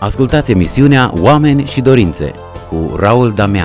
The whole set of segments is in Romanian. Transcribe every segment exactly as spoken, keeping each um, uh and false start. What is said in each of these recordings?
Ascultați emisiunea Oameni și Dorințe cu Raul Damian.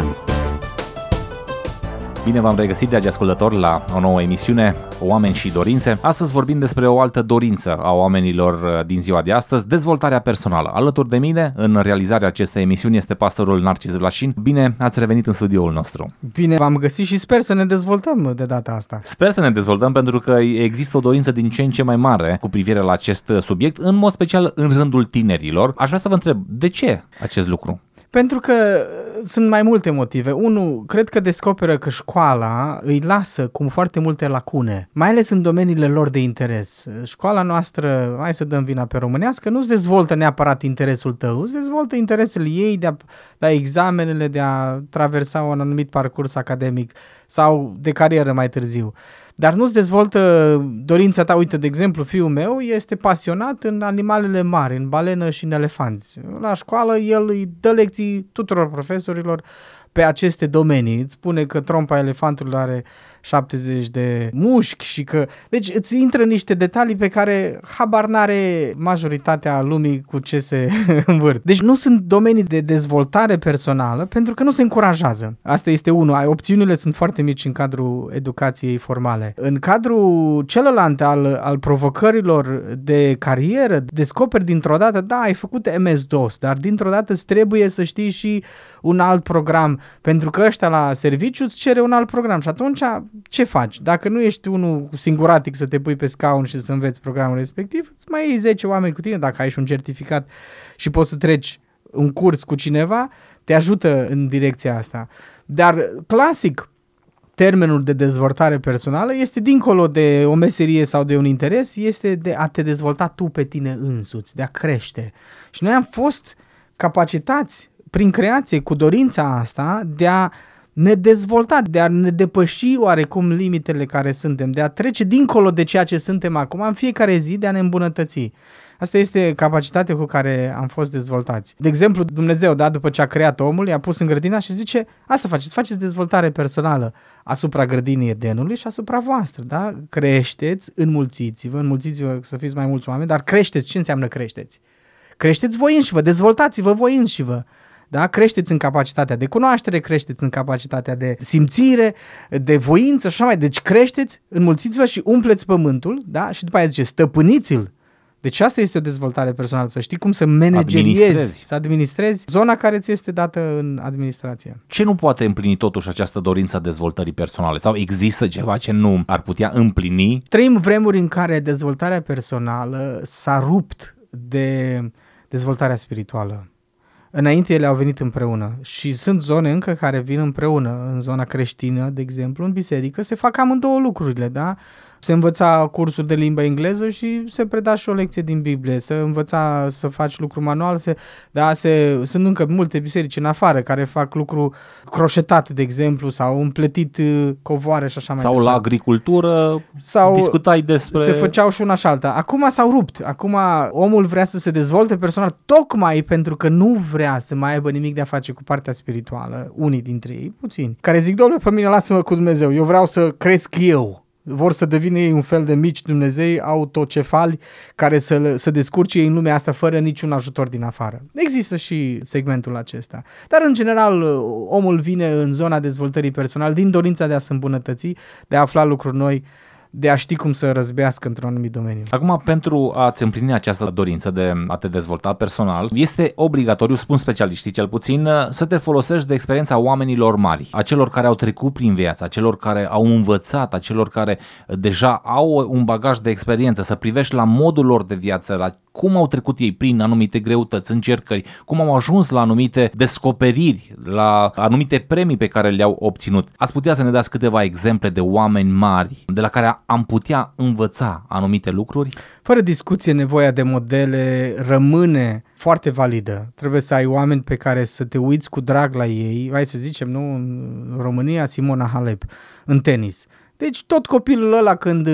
Bine v-am regăsit, dragi ascultători, la o nouă emisiune Oameni și Dorințe. Astăzi vorbim despre o altă dorință a oamenilor din ziua de astăzi, dezvoltarea personală. Alături de mine, în realizarea acestei emisiuni, este pastorul Narcis Vlașin. Bine ați revenit în studioul nostru. Bine v-am găsit și sper să ne dezvoltăm de data asta. Sper să ne dezvoltăm, pentru că există o dorință din ce în ce mai mare cu privire la acest subiect, în mod special în rândul tinerilor. Aș vrea să vă întreb, de ce acest lucru? Pentru că sunt mai multe motive. Unu, cred că descoperă că școala îi lasă cu foarte multe lacune, mai ales în domeniile lor de interes. Școala noastră, hai să dăm vina pe românească, nu-ți dezvoltă neapărat interesul tău, îți dezvoltă interesele ei de a da examenele, de a traversa un anumit parcurs academic sau de carieră mai târziu. Dar nu-ți dezvoltă dorința ta. Uite, de exemplu, fiul meu este pasionat în animalele mari, în balenă și în elefanți. La școală el îi dă lecții tuturor profesorilor pe aceste domenii. Îți spune că trompa elefantului are șaptezeci de mușchi și că... Deci îți intră niște detalii pe care habar n-are majoritatea lumii cu ce se învârt. Deci nu sunt domenii de dezvoltare personală pentru că nu se încurajează. Asta este unul. Opțiunile sunt foarte mici în cadrul educației formale. În cadrul celălalt al, al provocărilor de carieră, descoperi dintr-o dată, da, ai făcut M S DOS, dar dintr-o dată îți trebuie să știi și un alt program, pentru că ăștia la serviciu îți cere un alt program și atunci ce faci? Dacă nu ești unul singuratic să te pui pe scaun și să înveți programul respectiv, îți mai iei zece oameni cu tine, dacă ai și un certificat și poți să treci un curs cu cineva, te ajută în direcția asta. Dar clasic, termenul de dezvoltare personală este dincolo de o meserie sau de un interes, este de a te dezvolta tu pe tine însuți, de a crește. Și noi am fost capacitați prin creație, cu dorința asta, de a ne dezvolta, de a ne depăși oarecum limitele care suntem, de a trece dincolo de ceea ce suntem acum în fiecare zi, de a ne îmbunătăți. Asta este capacitatea cu care am fost dezvoltați. De exemplu, Dumnezeu, da, după ce a creat omul, i-a pus în grădina și zice, asta faceți, faceți dezvoltare personală asupra grădinii Edenului și asupra voastră, da? Creșteți, înmulțiți-vă, înmulțiți-vă să fiți mai mulți oameni, dar creșteți, ce înseamnă creșteți? Creșteți voi înși vă, dezvoltați-vă voi înși vă. Da? Creșteți în capacitatea de cunoaștere, creșteți în capacitatea de simțire, de voință și așa mai. Deci creșteți, înmulțiți-vă și umpleți pământul, da? Și după aia zice, stăpâniți-l. Deci asta este o dezvoltare personală, să știi cum să manageriezi, să administrezi zona care ți este dată în administrație. Ce nu poate împlini totuși această dorință a dezvoltării personale? Sau există ceva ce nu ar putea împlini? Trăim vremuri în care dezvoltarea personală s-a rupt de dezvoltarea spirituală. Înainte ele au venit împreună și sunt zone încă care vin împreună. În zona creștină, de exemplu, în biserică, se fac amândouă lucrurile, da? Se învăța cursuri de limba engleză și se preda și o lecție din Biblie, se învăța să faci lucru manual, se, da, se, sunt încă multe biserici în afară care fac lucru croșetat, de exemplu, sau împletit covoare și așa mai departe. Sau la agricultură sau discutai despre... Se făceau și una și alta. Acum s-au rupt. Acum omul vrea să se dezvolte personal tocmai pentru că nu vrea să mai aibă nimic de a face cu partea spirituală. Unii dintre ei, puțini, care zic, Doamne, pe mine lasă-mă cu Dumnezeu, eu vreau să cresc eu. Vor să devină ei un fel de mici Dumnezei autocefali care să, să descurce ei în lumea asta fără niciun ajutor din afară. Există și segmentul acesta. Dar în general omul vine în zona dezvoltării personale din dorința de a se îmbunătăți, de a afla lucruri noi, de a ști cum să răzbească într-un anumit domeniu. Acum, pentru a-ți împlini această dorință de a te dezvolta personal, este obligatoriu, spun specialiștii cel puțin, să te folosești de experiența oamenilor mari, a celor care au trecut prin viață, a celor care au învățat, a celor care deja au un bagaj de experiență, să privești la modul lor de viață, la cum au trecut ei prin anumite greutăți, încercări, cum au ajuns la anumite descoperiri, la anumite premii pe care le-au obținut. Ați putea să ne dați câteva exemple de oameni mari de la care am putea învăța anumite lucruri? Fără discuție, nevoia de modele rămâne foarte validă. Trebuie să ai oameni pe care să te uiți cu drag la ei. Hai să zicem, nu, în România, Simona Halep, în tenis. Deci tot copilul ăla când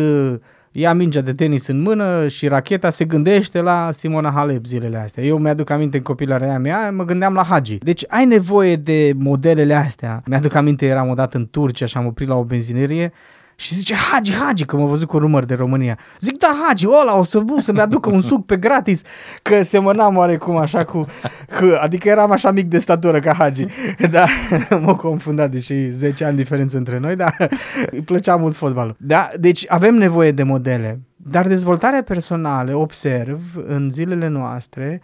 ia mingea de tenis în mână și racheta se gândește la Simona Halep zilele astea. Eu mi-aduc aminte în copilăria mea, mă gândeam la Hagi. Deci ai nevoie de modelele astea. Mi-aduc aminte, eram odată în Turcia și am oprit la o benzinerie Și zice, Hagi, Hagi, că m-a văzut cu un număr de România. Zic, da, Hagi, ăla o să bu, să-mi aducă un suc pe gratis, că semănam oarecum așa cu, cu, adică eram așa mic de statură ca Hagi. Da, m-a confundat, deși zece ani diferență între noi, dar îi plăcea mult fotbalul. Da, deci avem nevoie de modele, dar dezvoltarea personală, observ, în zilele noastre,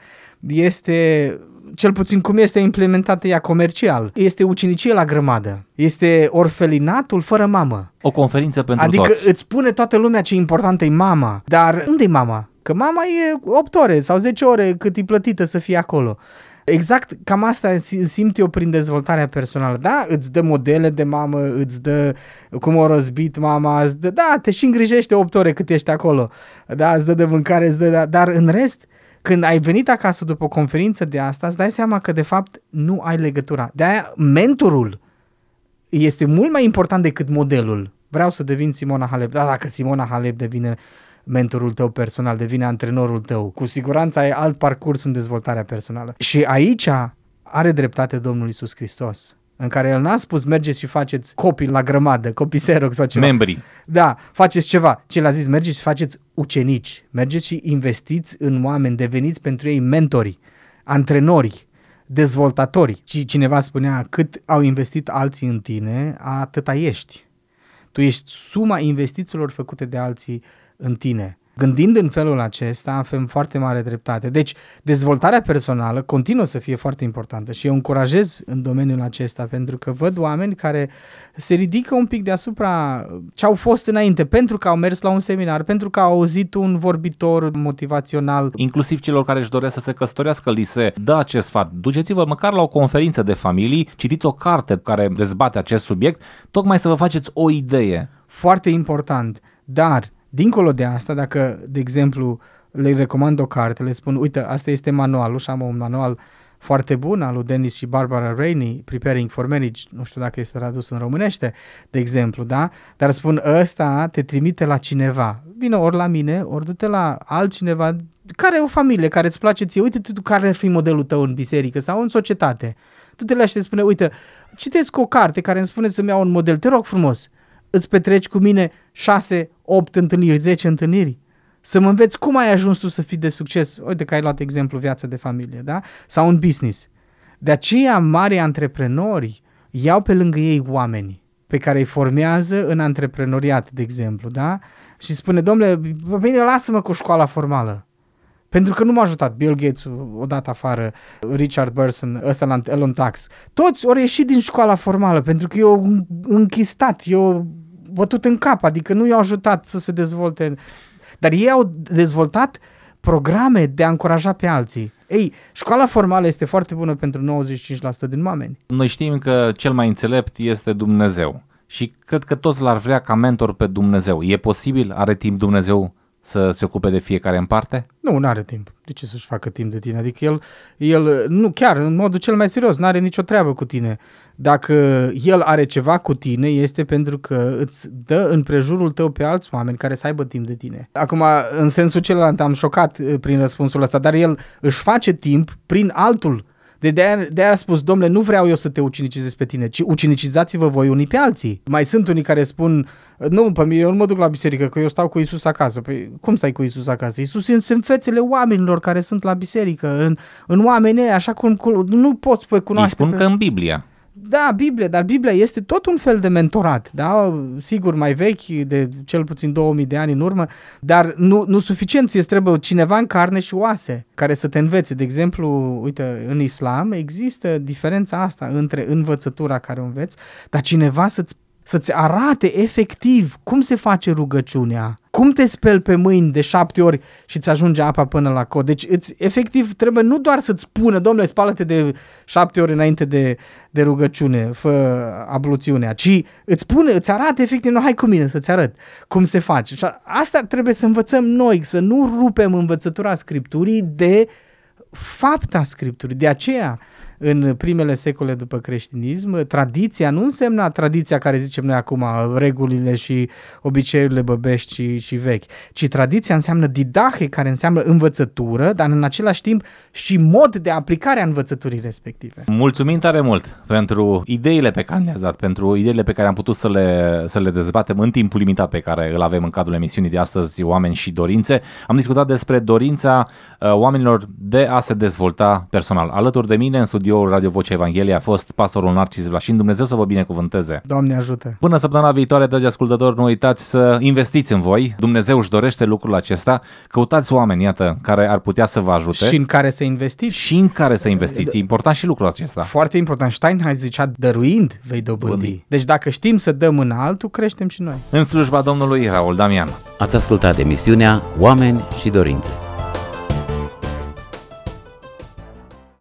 este, cel puțin cum este implementată ea comercial, este ucenicie la grămadă, este orfelinatul fără mamă. O conferință pentru adică toți. Adică îți spune toată lumea ce importantă e mama, dar unde e mama? Că mama e opt ore sau zece ore cât e plătită să fie acolo. Exact, cam asta simt eu prin dezvoltarea personală. Da, îți dă modele de mamă, îți dă cum o răzbit mama, îți dă, da, te și îngrijește opt ore cât ești acolo. Da, îți dă de mâncare, îți dă, da, dar în rest, când ai venit acasă după o conferință de asta, îți dai seama că de fapt nu ai legătura. De-aia mentorul este mult mai important decât modelul. Vreau să devin Simona Halep. Da, dacă Simona Halep devine mentorul tău personal, devine antrenorul tău, cu siguranță ai alt parcurs în dezvoltarea personală. Și aici are dreptate Domnul Iisus Hristos, în care El n-a spus mergeți și faceți copii la grămadă, copii Xerox sau ceva. Membrii. Da, faceți ceva. Ce l-a zis, mergeți și faceți ucenici, mergeți și investiți în oameni, deveniți pentru ei mentori, antrenori, dezvoltatori. Și cineva spunea, cât au investit alții în tine, atâta ești. Tu ești suma investițiilor făcute de alții în tine. Gândind în felul acesta, avem foarte mare dreptate. Deci, dezvoltarea personală continuă să fie foarte importantă și eu încurajez în domeniul acesta, pentru că văd oameni care se ridică un pic deasupra ce au fost înainte, pentru că au mers la un seminar, pentru că au auzit un vorbitor motivațional. Inclusiv celor care își doresc să se căsătorească, li se dă acest sfat. Duceți-vă măcar la o conferință de familii, citiți o carte care dezbate acest subiect, tocmai să vă faceți o idee. Foarte important, dar dincolo de asta, dacă, de exemplu, le recomand o carte, le spun, uite, asta este manualul și am un manual foarte bun al lui Dennis și Barbara Rainey, Preparing for Marriage, nu știu dacă este tradus în românește, de exemplu, da? Dar spun, ăsta te trimite la cineva. Vine ori la mine, ori du-te la altcineva, care e o familie, care îți place ție, uite tu care ar fi modelul tău în biserică sau în societate. Tu te lași și te spune, uite, citesc o carte care îmi spune să-mi iau un model, te rog frumos, îți petreci cu mine șase, opt întâlniri, zece întâlniri, să mă înveți cum ai ajuns tu să fii de succes. Uite că ai luat exemplu viața de familie, da? Sau un business. De aceea mari antreprenori iau pe lângă ei oameni pe care îi formează în antreprenoriat, de exemplu, da? Și spune, domnule, bine, lasă-mă cu școala formală. Pentru că nu m-a ajutat Bill Gates odată afară, Richard Branson, ăsta la Elon Tax. Toți ori ieșit din școala formală pentru că eu închistat, eu bătut în cap, adică nu i-au ajutat să se dezvolte. Dar ei au dezvoltat programe de a încuraja pe alții. Ei, școala formală este foarte bună pentru nouăzeci și cinci la sută din oameni. Noi știm că cel mai înțelept este Dumnezeu și cred că toți l-ar vrea ca mentor pe Dumnezeu. E posibil? Are timp Dumnezeu să se ocupe de fiecare în parte? Nu, nu are timp. De ce să-și facă timp de tine? Adică el, el, nu, chiar în modul cel mai serios, nu are nicio treabă cu tine. Dacă el are ceva cu tine, este pentru că îți dă în prejurul tău pe alți oameni care să aibă timp de tine. Acum, în sensul celălalt, am șocat prin răspunsul ăsta, dar el își face timp prin altul. De de-aia, de-aia a spus, domnule, nu vreau eu să te ucinicizez pe tine, ci ucinicizați-vă voi unii pe alții. Mai sunt unii care spun, nu, pe mine, eu nu mă duc la biserică, că eu stau cu Iisus acasă. Păi, cum stai cu Iisus acasă? Iisus este în fețele oamenilor care sunt la biserică, în, în oameni, așa cum nu poți pe cunoaște. Îi spun pe... că în Biblia. Da, Biblia, dar Biblia este tot un fel de mentorat, da? Sigur mai vechi, de cel puțin două mii de ani în urmă, dar nu, nu suficient, ți trebuie cineva în carne și oase care să te învețe. De exemplu, uite, în islam există diferența asta între învățătura care o înveți, dar cineva să-ți, să-ți arate efectiv cum se face rugăciunea, cum te speli pe mâini de șapte ori și îți ajunge apa până la cot. Deci îți, efectiv trebuie nu doar să-ți spună, domnule, spală-te de șapte ori înainte de, de rugăciune, fă abluțiunea, ci îți spune, îți arată efectiv, nu, hai cu mine să-ți arăt cum se face. Și asta trebuie să învățăm noi, să nu rupem învățătura Scripturii de fapta Scripturii. De aceea, în primele secole după creștinism, tradiția nu însemna tradiția care zicem noi acum, regulile și obiceiurile băbești și, și vechi, ci tradiția înseamnă didache, care înseamnă învățătură, dar în același timp și mod de aplicare a învățăturii respective. Mulțumim tare mult pentru ideile pe care le-ați dat, pentru ideile pe care am putut să le, să le dezbatem în timpul limitat pe care îl avem în cadrul emisiunii de astăzi, Oameni și Dorințe. Am discutat despre dorința uh, oamenilor de a se dezvolta personal. Alături de mine în studioul Radio Vocea Evangheliei a fost pastorul Narcis Vlașin. Dumnezeu să vă binecuvânteze. Doamne ajută! Până săptămâna viitoare, dragi ascultători, nu uitați să investiți în voi. Dumnezeu își dorește lucrul acesta. Căutați oameni, iată, care ar putea să vă ajute. Și în care să investiți. Și în care să investiți. E important și lucrul acesta. Foarte important. Steinheis zicea, dăruind vei dobândi. Deci dacă știm să dăm în altul, creștem și noi. În slujba Domnului, Raul Damian. Ați ascultat emisiunea Oameni și Dorințe.